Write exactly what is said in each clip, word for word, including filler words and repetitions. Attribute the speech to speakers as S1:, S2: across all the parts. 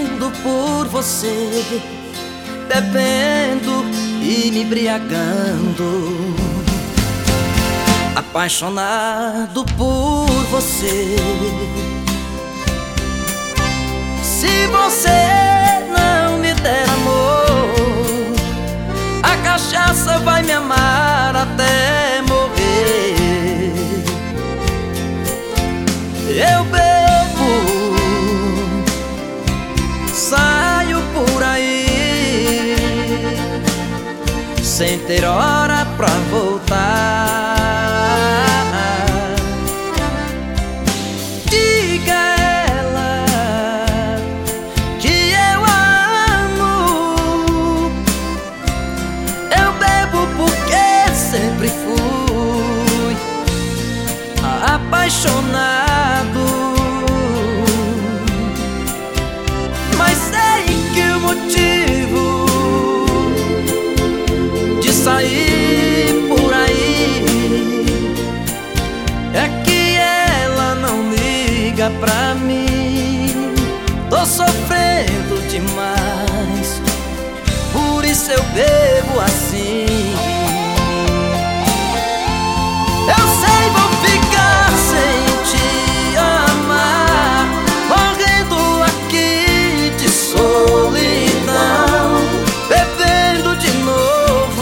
S1: sofrendo por você, bebendo e me embriagando, apaixonado por você. Se você não me der amor, a cachaça vai me amar até morrer. Eu bebo, saio por aí, sem ter hora pra voltar. Diga a ela que eu amo. Eu bebo porque sempre fui apaixonado, mas sei que o motivo de sair por aí é que ela não liga pra mim. Tô sofrendo demais, por isso eu bebo assim. Eu sei, vou ficar sem te amar, morrendo aqui de solidão, bebendo de novo.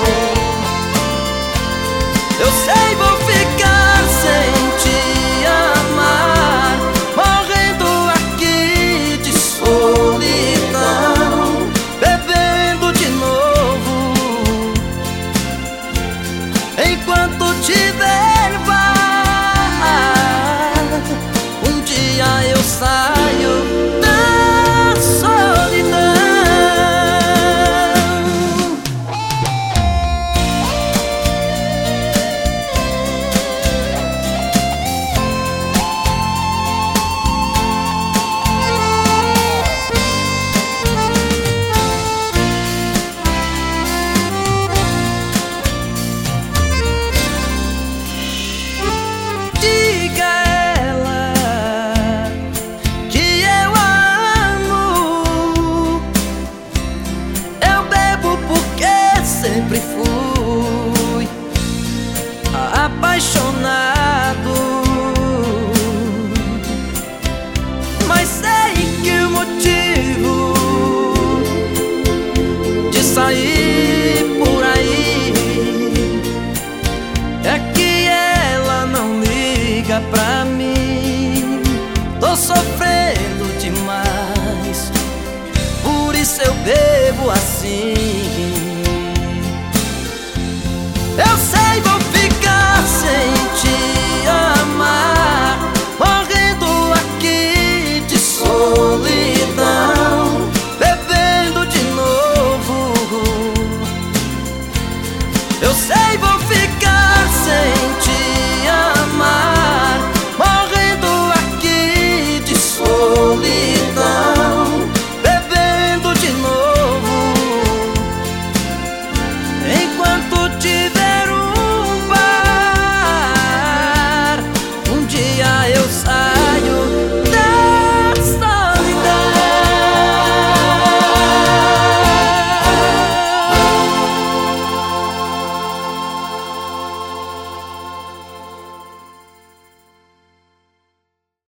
S1: Eu sei, vou ficar sem te amar, morrendo aqui de solidão, bebendo de novo. Enquanto tiver bar, um dia eu saio da solidão. Diga a ela que eu amo. Eu bebo porque sempre fui apaixonado, mas sei que o motivo de sair por aí é que ela não liga pra mim. Tô sofrendo demais, por isso eu bebo assim.